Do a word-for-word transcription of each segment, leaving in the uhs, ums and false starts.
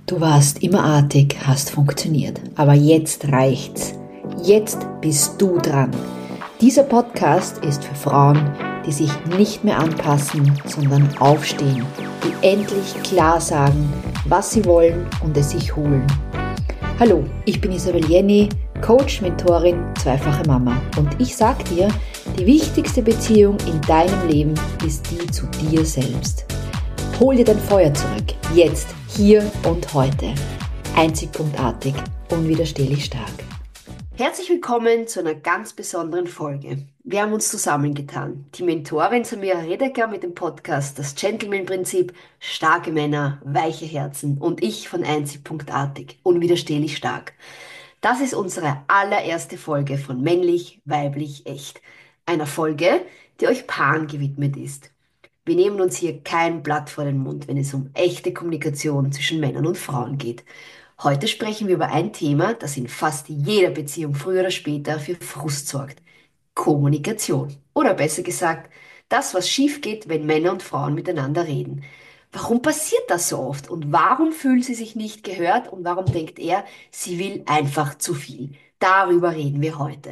Du warst immer artig, hast funktioniert. Aber jetzt reicht's. Jetzt bist du dran. Dieser Podcast ist für Frauen, die sich nicht mehr anpassen, sondern aufstehen, die endlich klar sagen, was sie wollen und es sich holen. Hallo, ich bin Isabel Jenny, Coach, Mentorin, zweifache Mama. Und ich sag dir, die wichtigste Beziehung in deinem Leben ist die zu dir selbst. Hol dir dein Feuer zurück, jetzt, hier und heute. Einzigartig, unwiderstehlich stark. Herzlich willkommen zu einer ganz besonderen Folge. Wir haben uns zusammengetan. Die Mentorin Samira Redeker mit dem Podcast Das Gentleman-Prinzip, starke Männer, weiche Herzen und ich von Einzig.artig, unwiderstehlich stark. Das ist unsere allererste Folge von Männlich, Weiblich, Echt. Einer Folge, die euch Paaren gewidmet ist. Wir nehmen uns hier kein Blatt vor den Mund, wenn es um echte Kommunikation zwischen Männern und Frauen geht. Heute sprechen wir über ein Thema, das in fast jeder Beziehung früher oder später für Frust sorgt. Kommunikation. Oder besser gesagt, das, was schief geht, wenn Männer und Frauen miteinander reden. Warum passiert das so oft? Und warum fühlt sie sich nicht gehört? Und warum denkt er, sie will einfach zu viel? Darüber reden wir heute.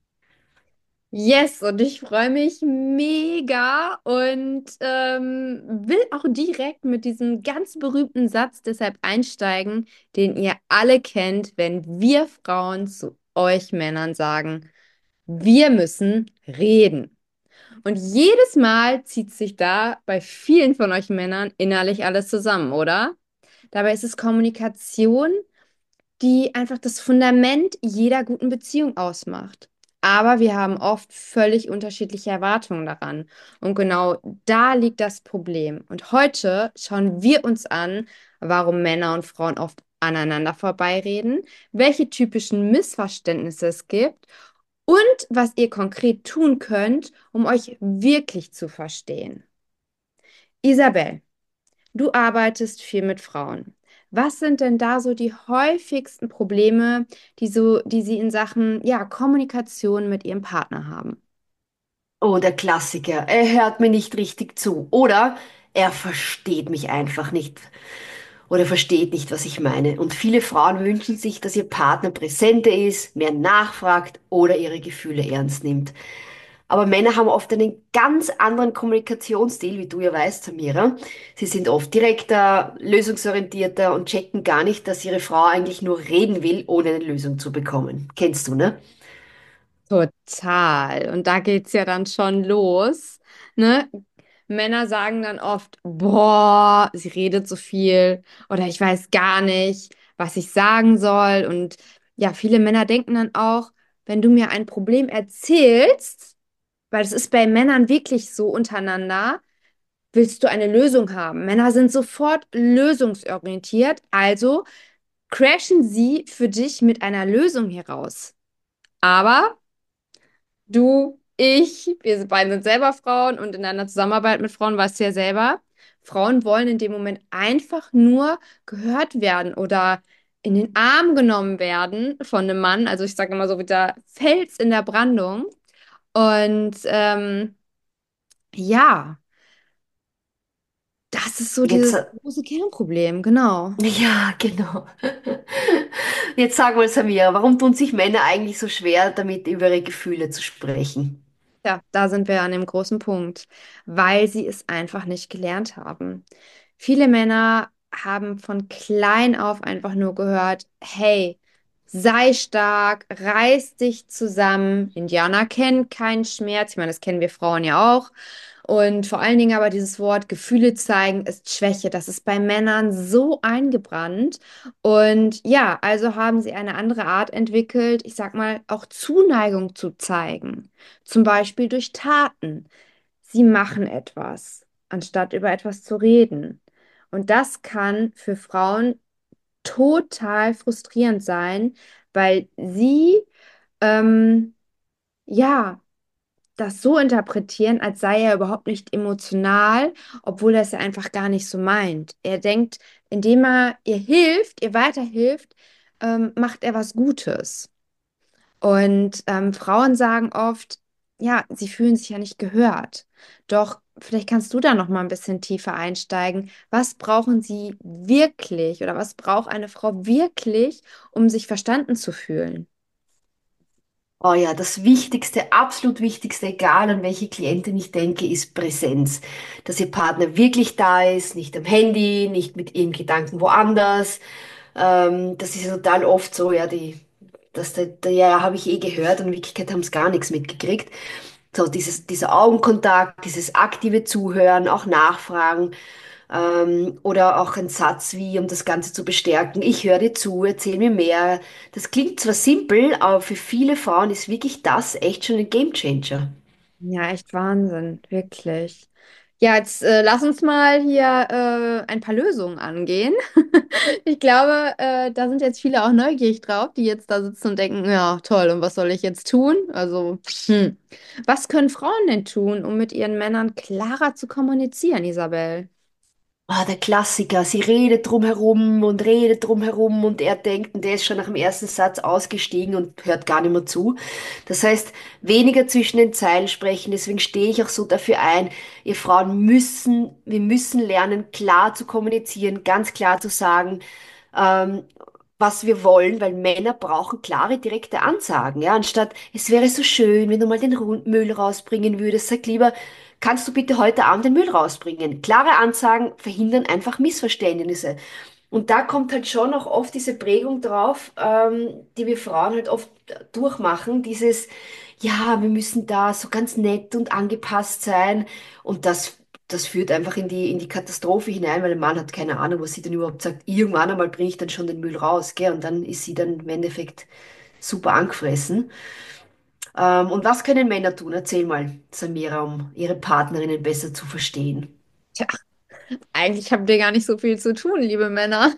Yes, und ich freue mich mega und ähm, will auch direkt mit diesem ganz berühmten Satz deshalb einsteigen, den ihr alle kennt, wenn wir Frauen zu euch Männern sagen, wir müssen reden. Und jedes Mal zieht sich da bei vielen von euch Männern innerlich alles zusammen, oder? Dabei ist es Kommunikation, die einfach das Fundament jeder guten Beziehung ausmacht. Aber wir haben oft völlig unterschiedliche Erwartungen daran. Und genau da liegt das Problem. Und heute schauen wir uns an, warum Männer und Frauen oft aneinander vorbeireden, welche typischen Missverständnisse es gibt und was ihr konkret tun könnt, um euch wirklich zu verstehen. Isabel, du arbeitest viel mit Frauen. Was sind denn da so die häufigsten Probleme, die so, die sie in Sachen, ja, Kommunikation mit ihrem Partner haben? Oh, der Klassiker. Er hört mir nicht richtig zu. Oder er versteht mich einfach nicht. Oder versteht nicht, was ich meine. Und viele Frauen wünschen sich, dass ihr Partner präsenter ist, mehr nachfragt oder ihre Gefühle ernst nimmt. Aber Männer haben oft einen ganz anderen Kommunikationsstil, wie du ja weißt, Samira. Sie sind oft direkter, lösungsorientierter und checken gar nicht, dass ihre Frau eigentlich nur reden will, ohne eine Lösung zu bekommen. Kennst du, ne? Total. Und da geht's ja dann schon los, ne? Männer sagen dann oft, boah, sie redet so viel oder ich weiß gar nicht, was ich sagen soll. Und ja, viele Männer denken dann auch, wenn du mir ein Problem erzählst, weil es ist bei Männern wirklich so untereinander, willst du eine Lösung haben. Männer sind sofort lösungsorientiert, also crashen sie für dich mit einer Lösung heraus. Aber du, ich, wir beide sind selber Frauen und in einer Zusammenarbeit mit Frauen weißt du ja selber, Frauen wollen in dem Moment einfach nur gehört werden oder in den Arm genommen werden von einem Mann. Also ich sage immer so wie der Fels in der Brandung. Und ähm, ja, das ist so Jetzt, dieses große Kernproblem, genau. ja, genau. Jetzt sag mal, Samira, warum tun sich Männer eigentlich so schwer, damit über ihre Gefühle zu sprechen? Ja, da sind wir an dem großen Punkt, weil sie es einfach nicht gelernt haben. Viele Männer haben von klein auf einfach nur gehört, hey, sei stark, reiß dich zusammen. Indianer kennen keinen Schmerz. Ich meine, das kennen wir Frauen ja auch. Und vor allen Dingen aber dieses Wort Gefühle zeigen ist Schwäche. Das ist bei Männern so eingebrannt. Und ja, also haben sie eine andere Art entwickelt, ich sag mal, auch Zuneigung zu zeigen. Zum Beispiel durch Taten. Sie machen etwas, anstatt über etwas zu reden. Und das kann für Frauen total frustrierend sein, weil sie ähm, ja das so interpretieren, als sei er überhaupt nicht emotional, obwohl er es ja einfach gar nicht so meint. Er denkt, indem er ihr hilft, ihr weiterhilft, ähm, macht er was Gutes. Und ähm, Frauen sagen oft, ja, sie fühlen sich ja nicht gehört. Doch vielleicht kannst du da noch mal ein bisschen tiefer einsteigen. Was brauchen sie wirklich oder was braucht eine Frau wirklich, um sich verstanden zu fühlen? Oh ja, das Wichtigste, absolut Wichtigste, egal an welche Klientin ich denke, ist Präsenz. Dass ihr Partner wirklich da ist, nicht am Handy, nicht mit ihren Gedanken woanders. Ähm, das ist ja total oft so, ja, die, das, da, da, ja, habe ich eh gehört und in Wirklichkeit haben es gar nichts mitgekriegt. So dieses, dieser Augenkontakt, dieses aktive Zuhören, auch Nachfragen. Ähm, oder auch ein Satz wie, um das Ganze zu bestärken, ich höre dir zu, erzähl mir mehr. Das klingt zwar simpel, aber für viele Frauen ist wirklich das echt schon ein Gamechanger. Ja, echt Wahnsinn, wirklich. Ja, jetzt äh, lass uns mal hier äh, ein paar Lösungen angehen. Ich glaube, äh, da sind jetzt viele auch neugierig drauf, die jetzt da sitzen und denken, ja, toll, und was soll ich jetzt tun? Also, hm. Was können Frauen denn tun, um mit ihren Männern klarer zu kommunizieren, Isabel? Ah, der Klassiker. Sie redet drum herum und redet drum herum und er denkt, und der ist schon nach dem ersten Satz ausgestiegen und hört gar nicht mehr zu. Das heißt, weniger zwischen den Zeilen sprechen. Deswegen stehe ich auch so dafür ein. Ihr Frauen müssen, wir müssen lernen, klar zu kommunizieren, ganz klar zu sagen, ähm, was wir wollen, weil Männer brauchen klare, direkte Ansagen. Ja, anstatt, es wäre so schön, wenn du mal den Ru- Müll rausbringen würdest. Sag lieber, kannst du bitte heute Abend den Müll rausbringen? Klare Ansagen verhindern einfach Missverständnisse. Und da kommt halt schon auch oft diese Prägung drauf, ähm, die wir Frauen halt oft durchmachen. Dieses, ja, wir müssen da so ganz nett und angepasst sein. Und das, das führt einfach in die, in die Katastrophe hinein, weil der Mann hat keine Ahnung, was sie denn überhaupt sagt. Irgendwann einmal bringe ich dann schon den Müll raus, gell? Und dann ist sie dann im Endeffekt super angefressen. Ähm, und was können Männer tun? Erzähl mal, Samira, um ihre Partnerinnen besser zu verstehen. Tja, eigentlich habt ihr gar nicht so viel zu tun, liebe Männer.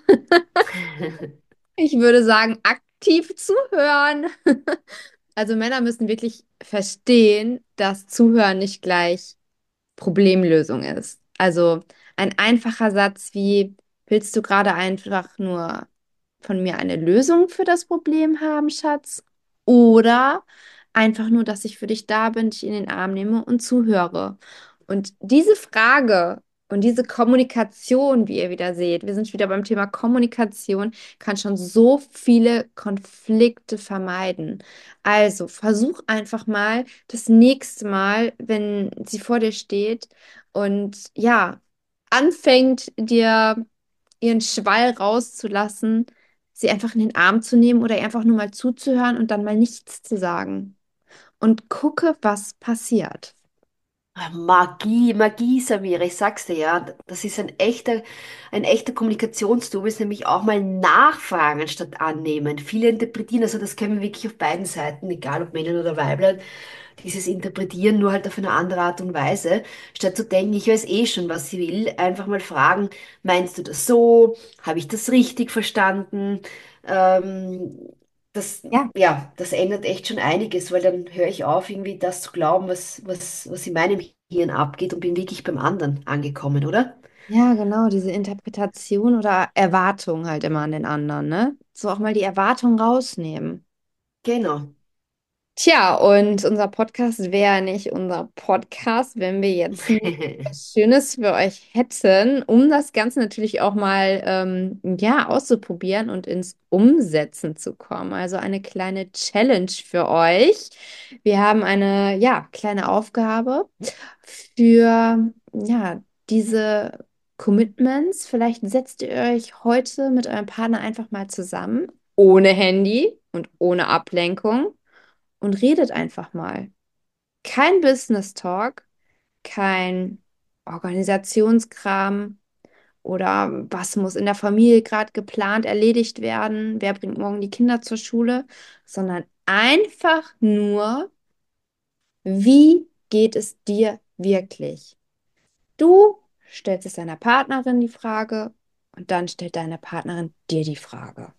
Ich würde sagen, aktiv zuhören. Also Männer müssen wirklich verstehen, dass Zuhören nicht gleich Problemlösung ist. Also ein einfacher Satz wie, willst du gerade einfach nur von mir eine Lösung für das Problem haben, Schatz? Oder einfach nur, dass ich für dich da bin, dich in den Arm nehme und zuhöre. Und diese Frage und diese Kommunikation, wie ihr wieder seht, wir sind wieder beim Thema Kommunikation, kann schon so viele Konflikte vermeiden. Also versuch einfach mal das nächste Mal, wenn sie vor dir steht und ja, anfängt dir ihren Schwall rauszulassen, sie einfach in den Arm zu nehmen oder ihr einfach nur mal zuzuhören und dann mal nichts zu sagen. Und gucke, was passiert. Ah, Magie, Magie, Samira, ich sag's dir ja, das ist ein echter, ein echter Kommunikationstool, ist nämlich auch mal nachfragen statt annehmen. Viele interpretieren, also das können wir wirklich auf beiden Seiten, egal ob Männern oder Weiblein, dieses Interpretieren nur halt auf eine andere Art und Weise, statt zu denken, ich weiß eh schon, was sie will, einfach mal fragen, meinst du das so? Habe ich das richtig verstanden? Ähm, das, Ja. ja, das ändert echt schon einiges, weil dann höre ich auf, irgendwie das zu glauben, was, was, was in meinem Hirn abgeht und bin wirklich beim anderen angekommen, oder? Ja, genau, diese Interpretation oder Erwartung halt immer an den anderen, ne? So auch mal die Erwartung rausnehmen. Genau. Tja, und unser Podcast wäre nicht unser Podcast, wenn wir jetzt nicht was Schönes für euch hätten, um das Ganze natürlich auch mal ähm, ja, auszuprobieren und ins Umsetzen zu kommen. Also eine kleine Challenge für euch. Wir haben eine ja, kleine Aufgabe für ja, diese Commitments. Vielleicht setzt ihr euch heute mit eurem Partner einfach mal zusammen, ohne Handy und ohne Ablenkung und redet einfach mal. Kein Business Talk, kein Organisationskram oder was muss in der Familie gerade geplant, erledigt werden, wer bringt morgen die Kinder zur Schule, sondern einfach nur, wie geht es dir wirklich? Du stellst es deiner Partnerin die Frage und dann stellt deine Partnerin dir die Frage.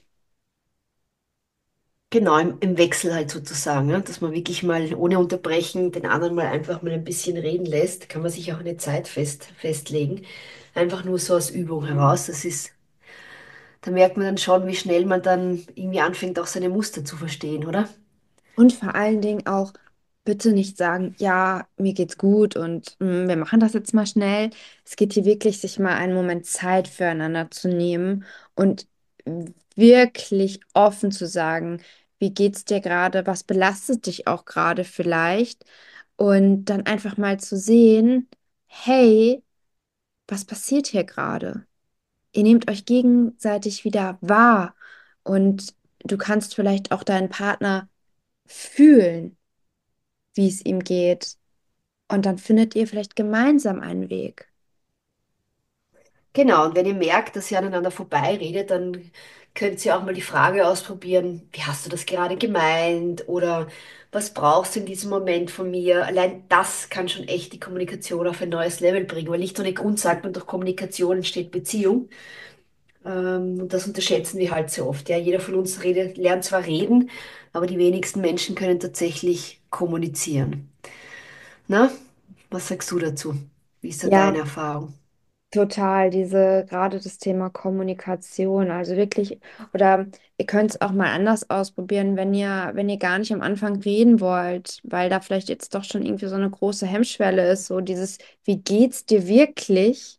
Genau, im, im Wechsel halt sozusagen, ja, dass man wirklich mal ohne Unterbrechen den anderen mal einfach mal ein bisschen reden lässt, kann man sich auch eine Zeit fest, festlegen. Einfach nur so aus Übung heraus. Das ist, da merkt man dann schon, wie schnell man dann irgendwie anfängt, auch seine Muster zu verstehen, oder? Und vor allen Dingen auch, bitte nicht sagen, ja, mir geht's gut und mm, wir machen das jetzt mal schnell. Es geht hier wirklich, sich mal einen Moment Zeit füreinander zu nehmen und wirklich offen zu sagen, wie geht's dir gerade, was belastet dich auch gerade vielleicht und dann einfach mal zu sehen, hey, was passiert hier gerade? Ihr nehmt euch gegenseitig wieder wahr und du kannst vielleicht auch deinen Partner fühlen, wie es ihm geht. Und dann findet ihr vielleicht gemeinsam einen Weg. Genau, und wenn ihr merkt, dass ihr aneinander vorbeiredet, dann könnt ihr auch mal die Frage ausprobieren, wie hast du das gerade gemeint? Oder was brauchst du in diesem Moment von mir? Allein das kann schon echt die Kommunikation auf ein neues Level bringen, weil nicht ohne Grund sagt man, durch Kommunikation entsteht Beziehung. Ähm, und das unterschätzen wir halt so oft. Ja, jeder von uns redet, lernt zwar reden, aber die wenigsten Menschen können tatsächlich kommunizieren. Na, was sagst du dazu? Wie ist da Ja, deine Erfahrung? total, diese, gerade das Thema Kommunikation, also wirklich, oder ihr könnt es auch mal anders ausprobieren, wenn ihr, wenn ihr gar nicht am Anfang reden wollt, weil da vielleicht jetzt doch schon irgendwie so eine große Hemmschwelle ist, so dieses, wie geht's dir wirklich?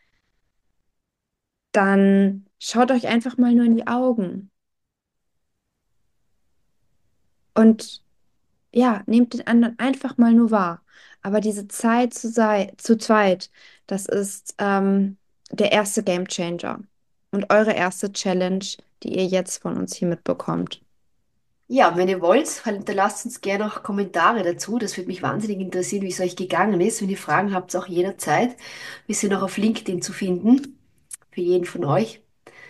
Dann schaut euch einfach mal nur in die Augen und ja, nehmt den anderen einfach mal nur wahr. Aber diese Zeit zu, sei, zu zweit, das ist ähm, der erste Gamechanger und eure erste Challenge, die ihr jetzt von uns hier mitbekommt. Ja, wenn ihr wollt, hinterlasst uns gerne auch Kommentare dazu. Das würde mich wahnsinnig interessieren, wie es euch gegangen ist. Wenn ihr Fragen habt, auch jederzeit. Wir sind auch auf LinkedIn zu finden, für jeden von euch.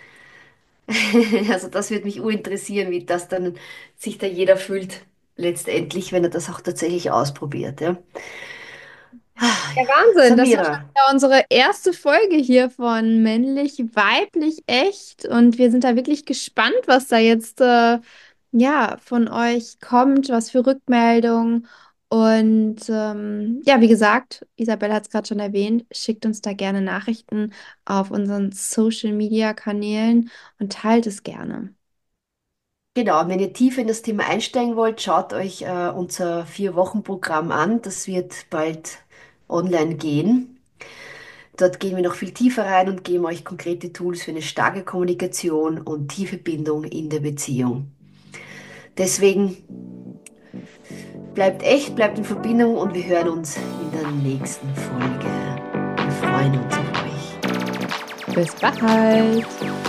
Also das würde mich urinteressieren, wie das dann sich da jeder fühlt, letztendlich, wenn er das auch tatsächlich ausprobiert. Ja. Ah, Ja, ja. Wahnsinn, das war schon Samira, wieder unsere erste Folge hier von Männlich, Weiblich, Echt. Und wir sind da wirklich gespannt, was da jetzt äh, ja, von euch kommt, was für Rückmeldungen. Und ähm, ja, wie gesagt, Isabel hat es gerade schon erwähnt, schickt uns da gerne Nachrichten auf unseren Social-Media-Kanälen und teilt es gerne. genau, und wenn ihr tiefer in das Thema einsteigen wollt, schaut euch äh, unser Vier-Wochen-Programm an. Das wird bald online gehen. Dort gehen wir noch viel tiefer rein und geben euch konkrete Tools für eine starke Kommunikation und tiefe Bindung in der Beziehung. Deswegen bleibt echt, bleibt in Verbindung und wir hören uns in der nächsten Folge. Wir freuen uns auf euch. Bis bald!